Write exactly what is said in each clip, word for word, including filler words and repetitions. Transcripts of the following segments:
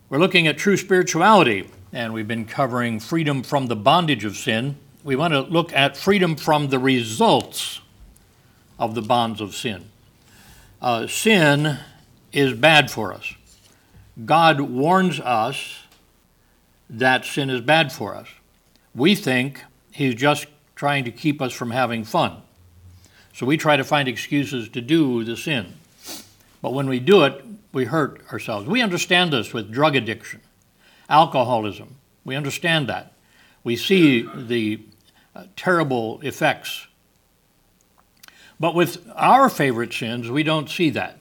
We're looking at true spirituality, and we've been covering freedom from the bondage of sin. We want to look at freedom from the results of the bonds of sin. Uh, sin is bad for us. God warns us that sin is bad for us. We think he's just trying to keep us from having fun. So we try to find excuses to do the sin. But when we do it, we hurt ourselves. We understand this with drug addiction, alcoholism. We understand that. We see the uh, terrible effects. But with our favorite sins, we don't see that.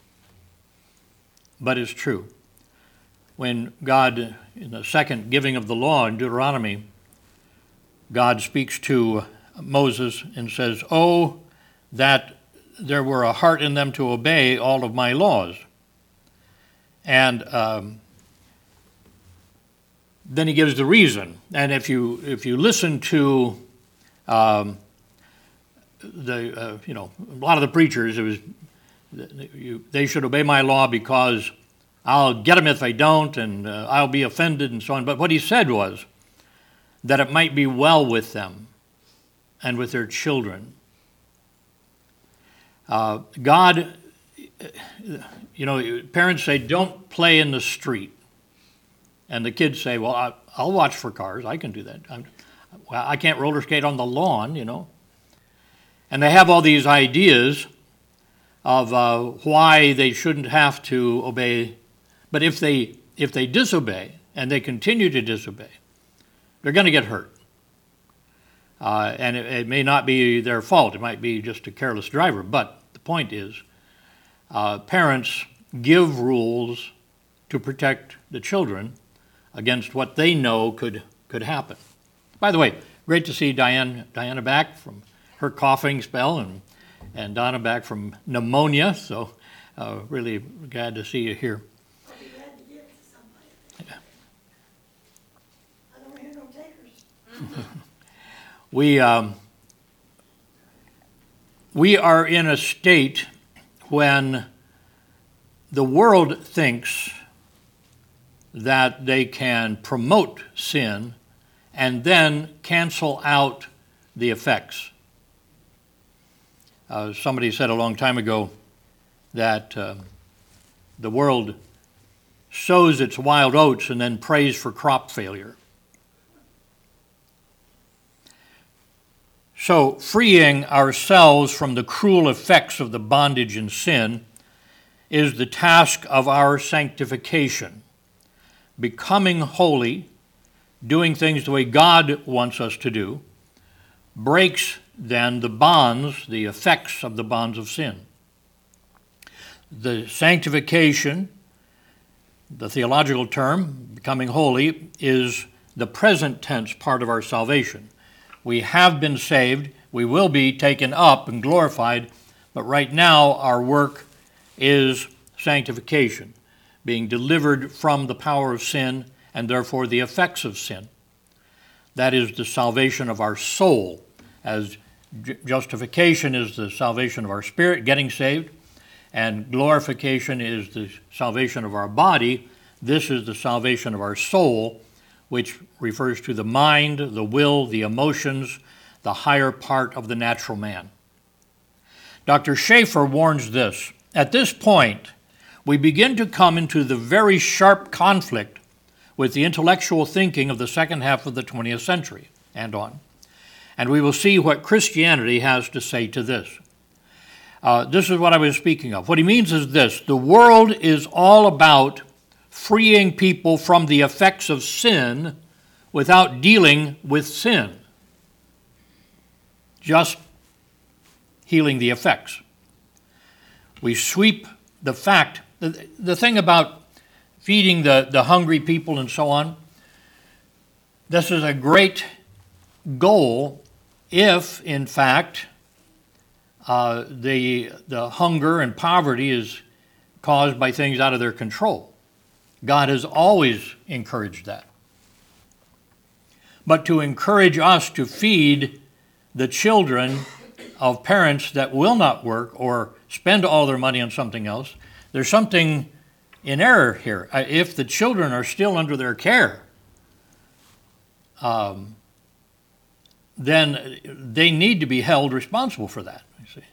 But it's true. When God, in the second giving of the law in Deuteronomy, God speaks to Moses and says, "Oh, that there were a heart in them to obey all of my laws." And um, then he gives the reason. And if you if you listen to um, the uh, you know a lot of the preachers, it was you, they should obey my law because I'll get them if they don't, and uh, I'll be offended, and so on. But what he said was that it might be well with them and with their children. Uh, God, you know, parents say, don't play in the street. And the kids say, well, I, I'll watch for cars. I can do that. I'm, well, I can't roller skate on the lawn, you know. And they have all these ideas of uh, why they shouldn't have to obey. But if they if they disobey and they continue to disobey, they're going to get hurt. Uh, and it, it may not be their fault. It might be just a careless driver. But the point is, uh, parents give rules to protect the children against what they know could could happen. By the way, great to see Diane Diana back from her coughing spell, and and Donna back from pneumonia. So uh, really glad to see you here. I'll be glad to give it to somebody. Yeah. I don't hear no takers. We um, we are in a state when the world thinks that they can promote sin and then cancel out the effects. Uh, somebody said a long time ago that uh, the world sows its wild oats and then prays for crop failure. So, freeing ourselves from the cruel effects of the bondage and sin is the task of our sanctification. Becoming holy, doing things the way God wants us to do, breaks then the bonds, the effects of the bonds of sin. The sanctification, the theological term, becoming holy, is the present tense part of our salvation. We have been saved, we will be taken up and glorified, but right now our work is sanctification, being delivered from the power of sin and therefore the effects of sin. That is the salvation of our soul, as justification is the salvation of our spirit, getting saved, and glorification is the salvation of our body. This is the salvation of our soul, which refers to the mind, the will, the emotions, the higher part of the natural man. Doctor Schaeffer warns this. At this point, we begin to come into the very sharp conflict with the intellectual thinking of the second half of the twentieth century and on. And we will see what Christianity has to say to this. Uh, this is what I was speaking of. What he means is this: the world is all about freeing people from the effects of sin without dealing with sin, just healing the effects. We sweep the fact, the, the thing about feeding the, the hungry people and so on, this is a great goal if, in fact, uh, the, the hunger and poverty is caused by things out of their control. God has always encouraged that. But to encourage us to feed the children of parents that will not work or spend all their money on something else, there's something in error here. Uh, If the children are still under their care, um, then they need to be held responsible for that, you see.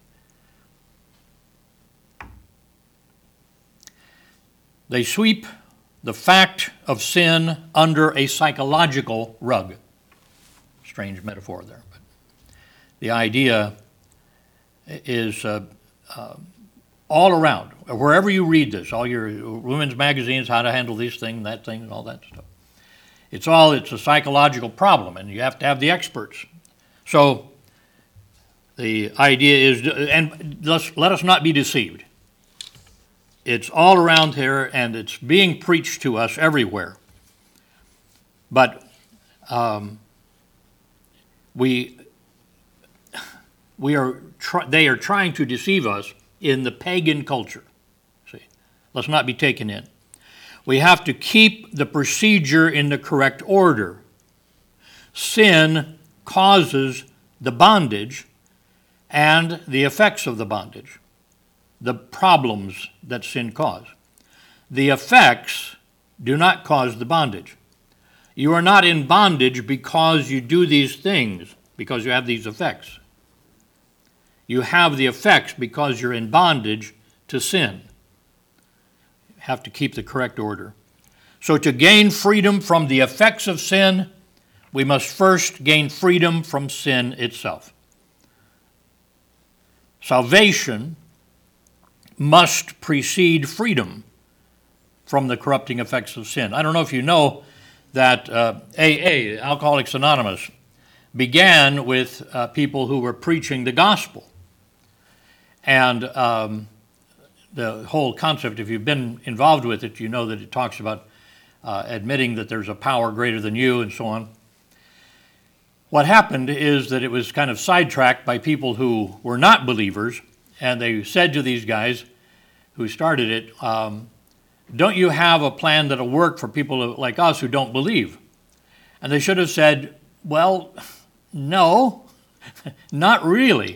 They sweep the fact of sin under a psychological rug. Strange metaphor there, but the idea is uh, uh, all around. Wherever you read this, all your women's magazines, how to handle this thing, that thing, and all that stuff. It's all, it's a psychological problem, and you have to have the experts. So the idea is, and let's, let us not be deceived. It's all around here, and it's being preached to us everywhere. But um, we we are try, they are trying to deceive us in the pagan culture. See, let's not be taken in. We have to keep the procedure in the correct order. Sin causes the bondage and the effects of the bondage, the problems that sin cause. The effects do not cause the bondage. You are not in bondage because you do these things, because you have these effects. You have the effects because you're in bondage to sin. You have to keep the correct order. So to gain freedom from the effects of sin, we must first gain freedom from sin itself. Salvation must precede freedom from the corrupting effects of sin. I don't know if you know that uh, A A, Alcoholics Anonymous, began with uh, people who were preaching the gospel. And um, the whole concept, if you've been involved with it, you know that it talks about uh, admitting that there's a power greater than you and so on. What happened is that it was kind of sidetracked by people who were not believers, and they said to these guys who started it, um, don't you have a plan that'll work for people like us who don't believe? And they should have said, well, no, not really.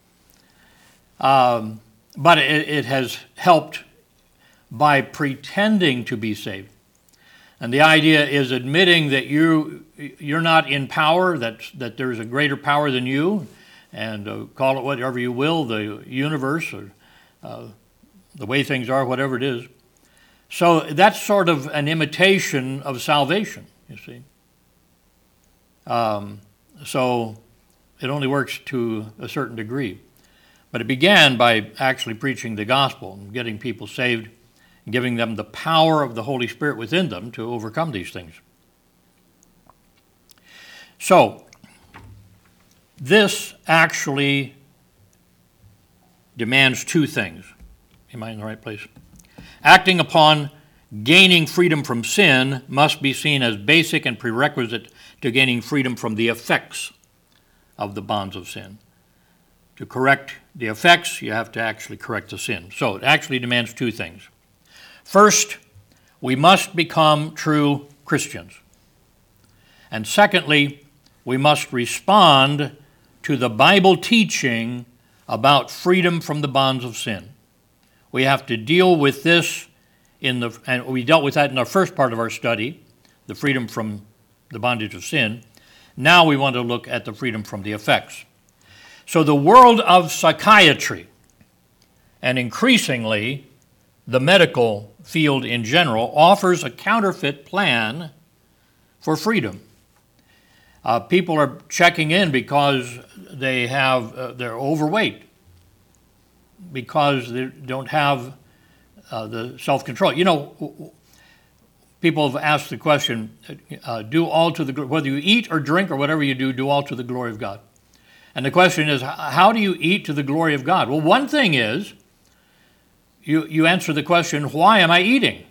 Um, but it, it has helped by pretending to be saved. And the idea is admitting that you, you're not in power, that, that there's a greater power than you, and uh, call it whatever you will, the universe, or uh, the way things are, whatever it is. So that's sort of an imitation of salvation, you see. Um, so it only works to a certain degree. But it began by actually preaching the gospel and getting people saved, and giving them the power of the Holy Spirit within them to overcome these things. So, this actually demands two things. Am I in the right place? Acting upon gaining freedom from sin must be seen as basic and prerequisite to gaining freedom from the effects of the bonds of sin. To correct the effects, you have to actually correct the sin. So it actually demands two things. First, we must become true Christians. And secondly, we must respond to the Bible teaching about freedom from the bonds of sin. We have to deal with this in the, and we dealt with that in our first part of our study, the freedom from the bondage of sin. Now we want to look at the freedom from the effects. So the world of psychiatry, and increasingly the medical field in general, offers a counterfeit plan for freedom. Uh, people are checking in because they have uh, they're overweight, because they don't have uh, the self-control. You know, people have asked the question, uh, do all to the, whether you eat or drink or whatever you do, do all to the glory of God. And the question is, how do you eat to the glory of God? Well, one thing is, you, you answer the question, why am I eating?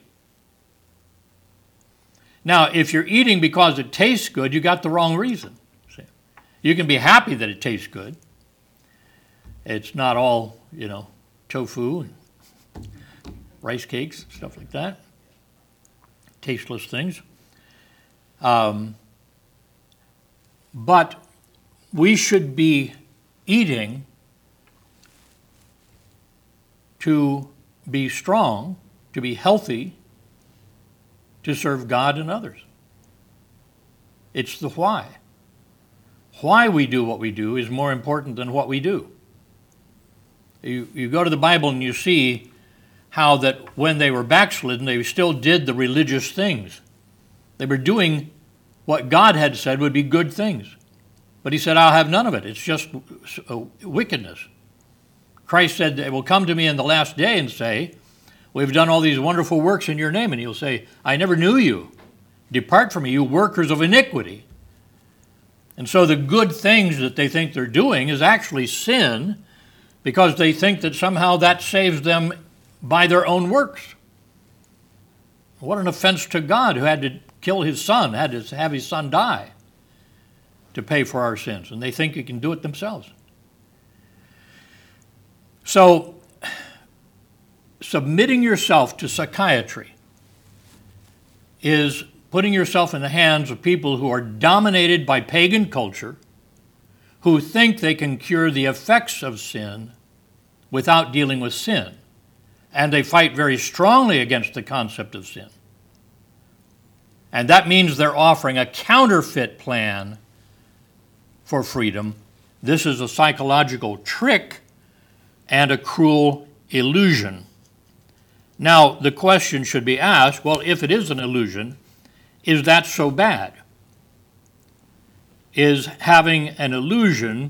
Now, if you're eating because it tastes good, you got the wrong reason. See? You can be happy that it tastes good. It's not all, you know, tofu and rice cakes, stuff like that. Tasteless things. Um, but we should be eating to be strong to be healthy, to serve God and others. It's the why. Why we do what we do is more important than what we do. You, you go to the Bible and you see how that when they were backslidden, they still did the religious things. They were doing what God had said would be good things. But he said, I'll have none of it. It's just wickedness. Christ said, they will come to me in the last day and say, we've done all these wonderful works in your name. And he'll say, I never knew you. Depart from me, you workers of iniquity. And so the good things that they think they're doing is actually sin, because they think that somehow that saves them by their own works. What an offense to God, who had to kill his son, had to have his son die to pay for our sins. And they think they can do it themselves. So, submitting yourself to psychiatry is putting yourself in the hands of people who are dominated by pagan culture, who think they can cure the effects of sin without dealing with sin. And they fight very strongly against the concept of sin. And that means they're offering a counterfeit plan for freedom. This is a psychological trick and a cruel illusion. Now, the question should be asked, well, if it is an illusion, is that so bad? Is having an illusion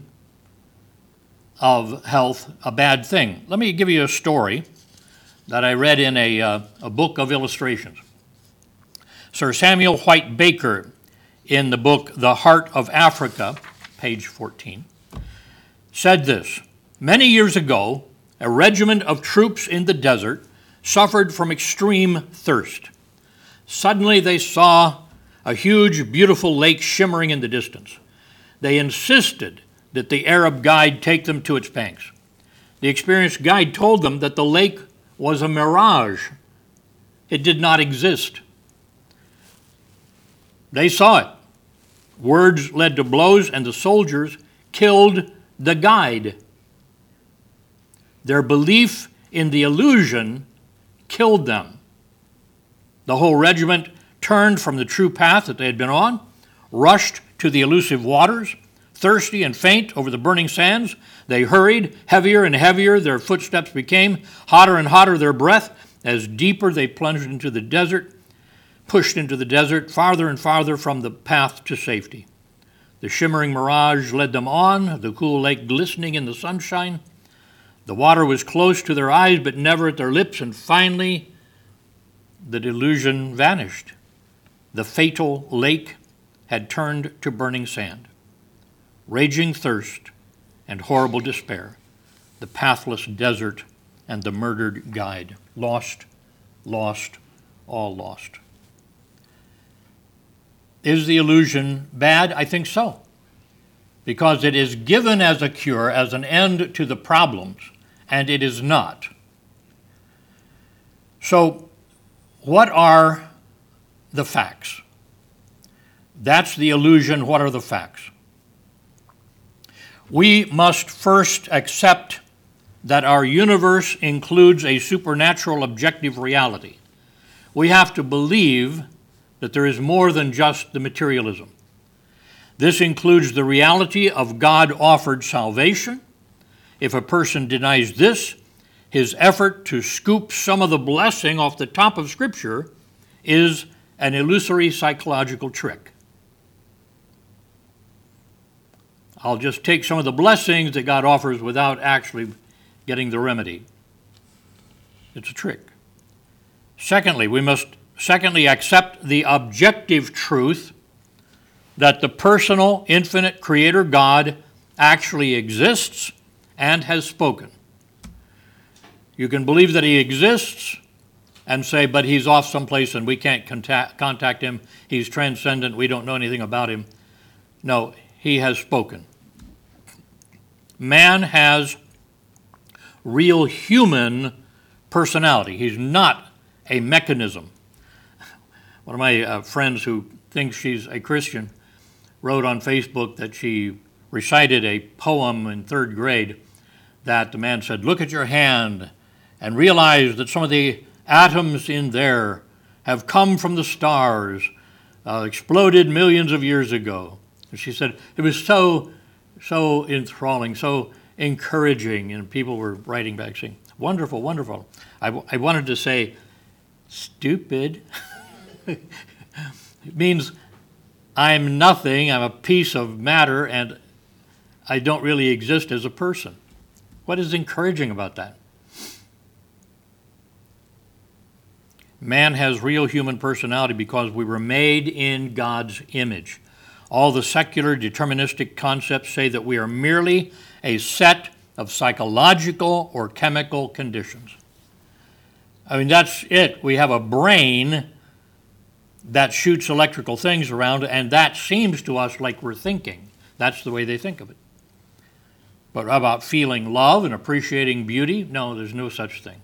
of health a bad thing? Let me give you a story that I read in a, uh, a book of illustrations. Sir Samuel White Baker, in the book The Heart of Africa, page fourteen, said this: many years ago, a regiment of troops in the desert suffered from extreme thirst. Suddenly they saw a huge, beautiful lake shimmering in the distance. They insisted that the Arab guide take them to its banks. The experienced guide told them that the lake was a mirage. It did not exist. They saw it. Words led to blows, and the soldiers killed the guide. Their belief in the illusion killed them. The whole regiment turned from the true path that they had been on, rushed to the elusive waters. Thirsty and faint over the burning sands, they hurried. Heavier and heavier their footsteps became, hotter and hotter their breath, as deeper they plunged into the desert, pushed into the desert, farther and farther from the path to safety. The shimmering mirage led them on, the cool lake glistening in the sunshine. The water was close to their eyes, but never at their lips, and finally the delusion vanished. The fatal lake had turned to burning sand. Raging thirst and horrible despair, the pathless desert and the murdered guide. Lost, lost, all lost. Is the illusion bad? I think so. Because it is given as a cure, as an end to the problems, and it is not. So, what are the facts? That's the illusion. What are the facts? We must first accept that our universe includes a supernatural objective reality. We have to believe that there is more than just the materialism. This includes the reality of God-offered salvation. If a person denies this, his effort to scoop some of the blessing off the top of Scripture is an illusory psychological trick. I'll just take some of the blessings that God offers without actually getting the remedy. It's a trick. Secondly, we must secondly accept the objective truth that the personal, infinite Creator God actually exists and has spoken. You can believe that he exists and say, but he's off someplace and we can't contact, contact him. He's transcendent. We don't know anything about him. No, he has spoken. Man has real human personality. He's not a mechanism. One of my uh, friends who thinks she's a Christian wrote on Facebook that she recited a poem in third grade that the man said, look at your hand and realize that some of the atoms in there have come from the stars, uh, exploded millions of years ago. And she said it was so, so enthralling, so encouraging, and people were writing back saying, wonderful, wonderful. I, w- I wanted to say, stupid. It means I'm nothing, I'm a piece of matter, and I don't really exist as a person. What is encouraging about that? Man has real human personality because we were made in God's image. All the secular deterministic concepts say that we are merely a set of psychological or chemical conditions. I mean, that's it. We have a brain that shoots electrical things around, and that seems to us like we're thinking. That's the way they think of it. But how about feeling love and appreciating beauty? No, there's no such thing.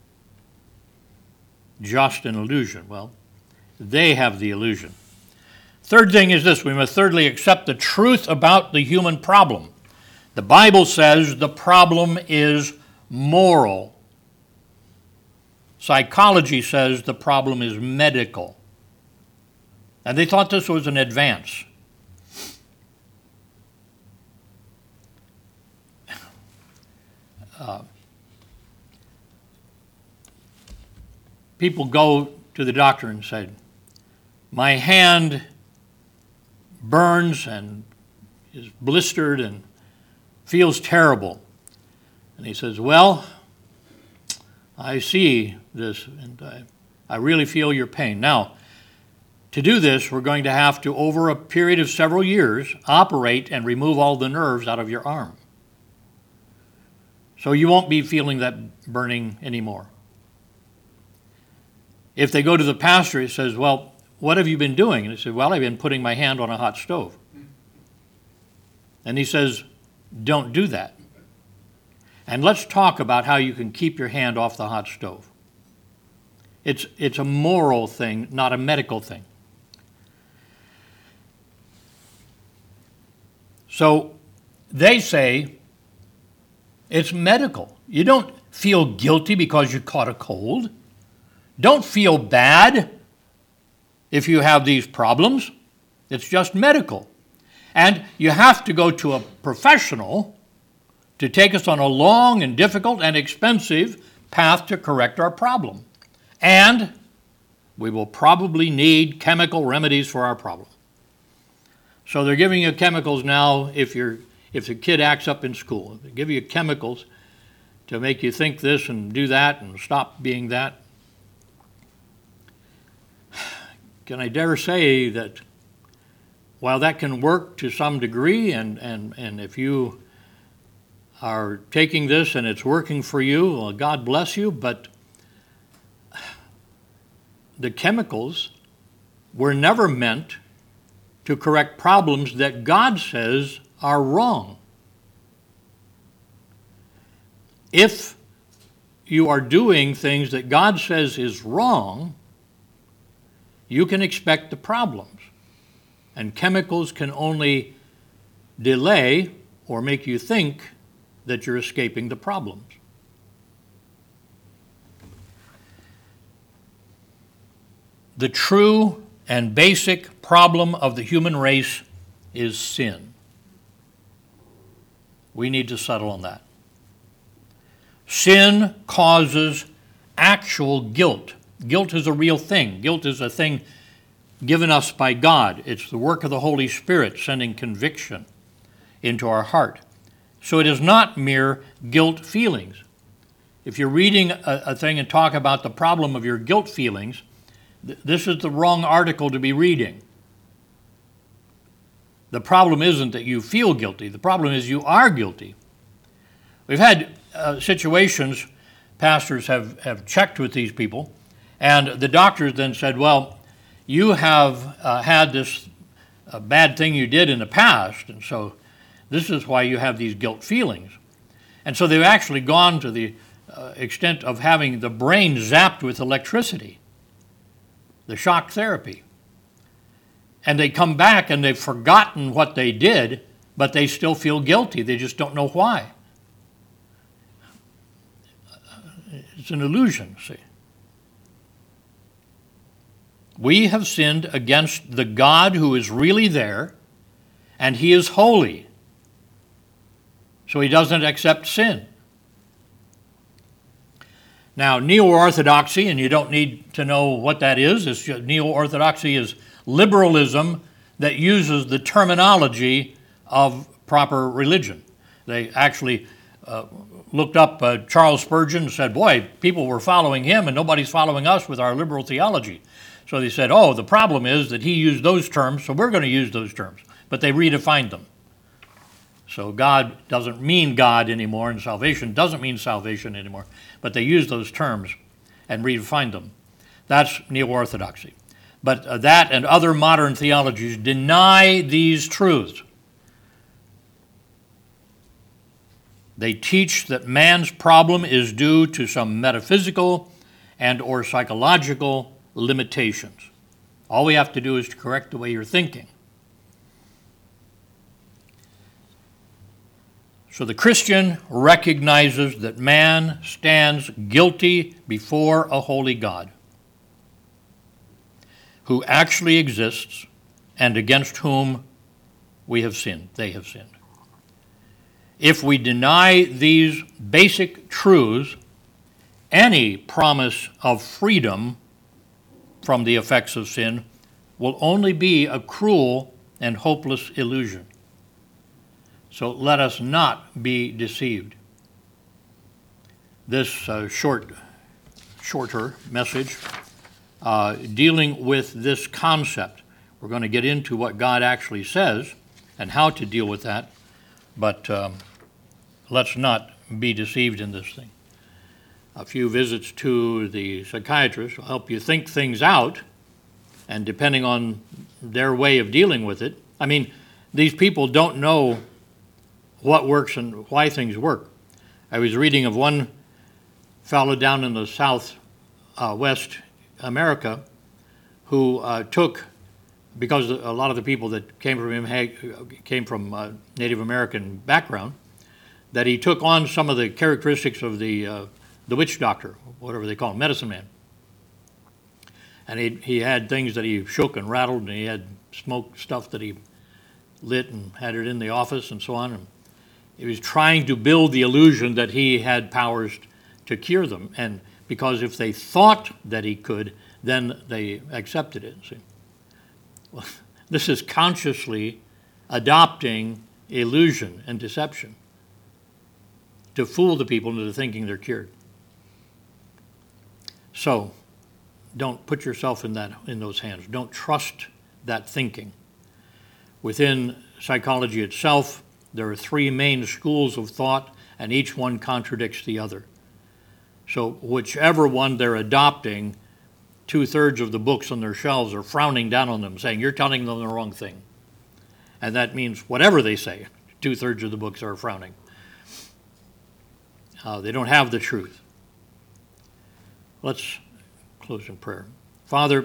Just an illusion. Well, they have the illusion. Third thing is this: we must thirdly accept the truth about the human problem. The Bible says the problem is moral. Psychology says the problem is medical. And they thought this was an advance. Uh, people go to the doctor and say, my hand burns and is blistered and feels terrible. And he says, well, I see this and I, I really feel your pain. Now, to do this, we're going to have to, over a period of several years, operate and remove all the nerves out of your arm. So you won't be feeling that burning anymore. If they go to the pastor, he says, well, what have you been doing? And he said, well, I've been putting my hand on a hot stove. And he says, don't do that. And let's talk about how you can keep your hand off the hot stove. It's, it's a moral thing, not a medical thing. So they say it's medical. You don't feel guilty because you caught a cold. Don't feel bad if you have these problems. It's just medical. And you have to go to a professional to take us on a long and difficult and expensive path to correct our problem. And we will probably need chemical remedies for our problem. So they're giving you chemicals now if you're if the kid acts up in school. They give you chemicals to make you think this and do that and stop being that. Can I dare say that while that can work to some degree, and, and, and if you are taking this and it's working for you, well, God bless you, but the chemicals were never meant to correct problems that God says are wrong. If you are doing things that God says is wrong, you can expect the problems. And chemicals can only delay or make you think that you're escaping the problems. The true and basic problem of the human race is sin. We need to settle on that. Sin causes actual guilt. Guilt is a real thing. Guilt is a thing given us by God. It's the work of the Holy Spirit sending conviction into our heart. So it is not mere guilt feelings. If you're reading a, a thing and talk about the problem of your guilt feelings, th- this is the wrong article to be reading. The problem isn't that you feel guilty. The problem is you are guilty. We've had uh, situations, pastors have, have checked with these people, and the doctors then said, well, you have uh, had this uh, bad thing you did in the past, and so this is why you have these guilt feelings. And so they've actually gone to the uh, extent of having the brain zapped with electricity, the shock therapy. And they come back and they've forgotten what they did, but they still feel guilty. They just don't know why. It's an illusion, see. We have sinned against the God who is really there, and he is holy. So he doesn't accept sin. Now, neo-orthodoxy, and you don't need to know what that is, it's just, neo-orthodoxy is liberalism that uses the terminology of proper religion. They actually uh, looked up uh, Charles Spurgeon and said, boy, people were following him and nobody's following us with our liberal theology. So they said, oh, the problem is that he used those terms, so we're going to use those terms. But they redefined them. So God doesn't mean God anymore, and salvation doesn't mean salvation anymore. But they use those terms and redefine them. That's neo-orthodoxy. But uh, that and other modern theologies deny these truths. They teach that man's problem is due to some metaphysical and or psychological limitations. All we have to do is to correct the way you're thinking. So the Christian recognizes that man stands guilty before a holy God who actually exists and against whom we have sinned, they have sinned. If we deny these basic truths, any promise of freedom from the effects of sin will only be a cruel and hopeless illusion. So let us not be deceived. This uh, short, shorter message uh, dealing with this concept. We're going to get into what God actually says and how to deal with that, but um, let's not be deceived in this thing. A few visits to the psychiatrist will help you think things out, and depending on their way of dealing with it, I mean, these people don't know what works and why things work. I was reading of one fellow down in the south uh, west America who uh, took, because a lot of the people that came from him had, came from uh, Native American background, that he took on some of the characteristics of the uh, the witch doctor, whatever they call him, medicine man. And he he had things that he shook and rattled, and he had smoke stuff that he lit and had it in the office and so on. And he was trying to build the illusion that he had powers to cure them. And because if they thought that he could, then they accepted it. See? Well, this is consciously adopting illusion and deception to fool the people into thinking they're cured. So don't put yourself in that in those hands. Don't trust that thinking. Within psychology itself, there are three main schools of thought, and each one contradicts the other. So whichever one they're adopting, two-thirds of the books on their shelves are frowning down on them, saying, you're telling them the wrong thing. And that means whatever they say, two-thirds of the books are frowning. Uh, they don't have the truth. Let's close in prayer. Father,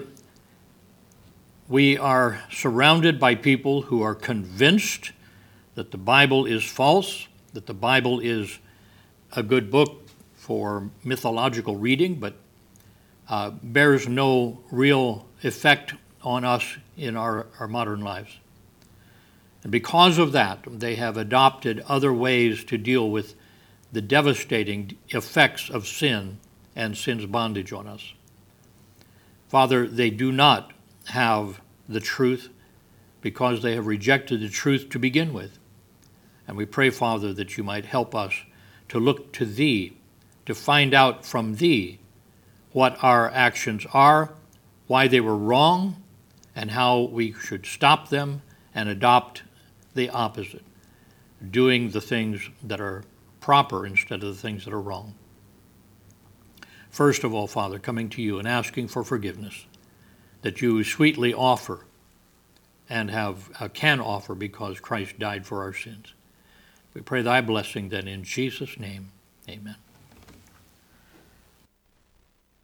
we are surrounded by people who are convinced that the Bible is false, that the Bible is a good book for mythological reading, but uh, bears no real effect on us in our, our modern lives. And because of that, they have adopted other ways to deal with the devastating effects of sin and sin's bondage on us. Father, they do not have the truth because they have rejected the truth to begin with. And we pray, Father, that you might help us to look to Thee, to find out from Thee what our actions are, why they were wrong, and how we should stop them and adopt the opposite, doing the things that are proper instead of the things that are wrong. First of all, Father, coming to you and asking for forgiveness that you sweetly offer and have uh, can offer because Christ died for our sins. We pray thy blessing then in Jesus' name. Amen.